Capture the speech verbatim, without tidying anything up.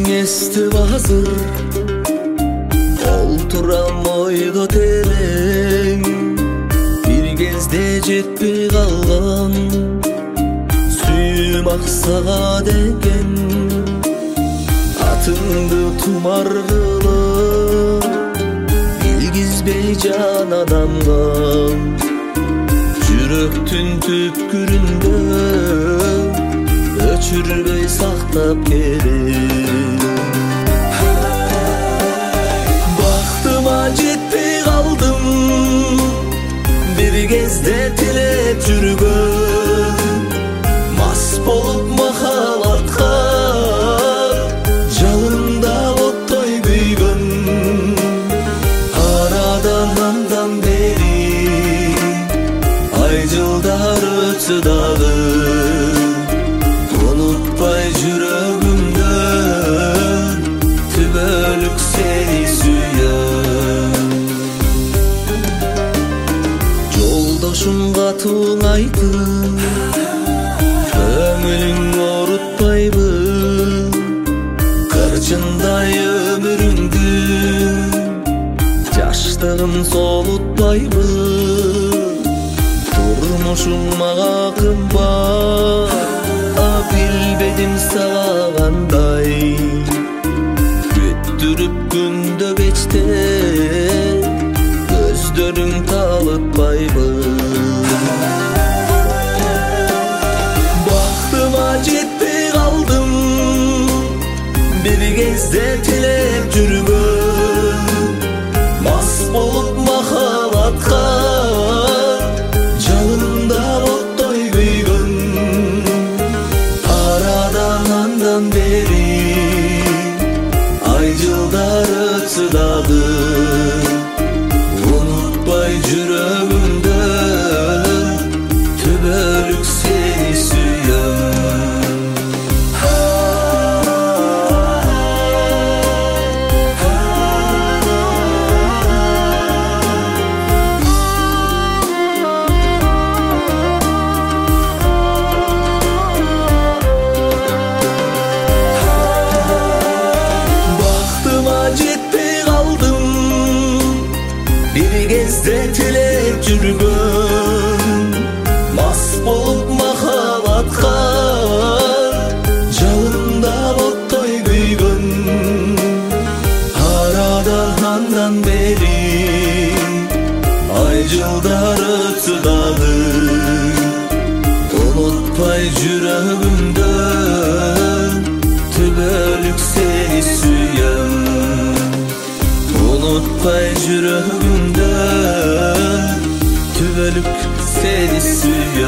естип азыр олтурам ойго терең. Бир кезде жетпей калган сүйүм аксага деген атыңды тумар кылып билгизбей жан адамга жүрөктүн түпкүрүндө өчүрбөй сактап келем. Бактыма жетпей калдым бир кезде тилеп жүргөн, мас болуп махабатка жалында оттой күйгөн. Арадан андан бери ай жылдар өтсө дагы унутпай жүрөгүмдөн түбөлүк сени сүйөм. Жолдошум катуу айтып көңүлүң оорутпайбы, кырчындай өмүрүңдү жаштыгым солутпайбы. Турмушуң мага кымбат, билбедим сага кандай күттүрүп күндө кечте көздөрүң талытпайбы. Бактыма жетпей калдым бир кезде тилеп жүргөн, мас болуп махабатка жалында оттой күйгөн. Андан бери ай жылдар өтсө дагы унутпай жүрөгүмдөн түбөлүк сени сүйөм. Бир кезде тилеп жүргөн, мас болуп махабатка жалында оттой күйгөн. Арада андан бери ай жылдар өтсө дагы унутпай жүрөгүмдөн түбөлүк сени сүйөм. Unutpay жүрөгүмдөн түбөлүк сени сүйөм.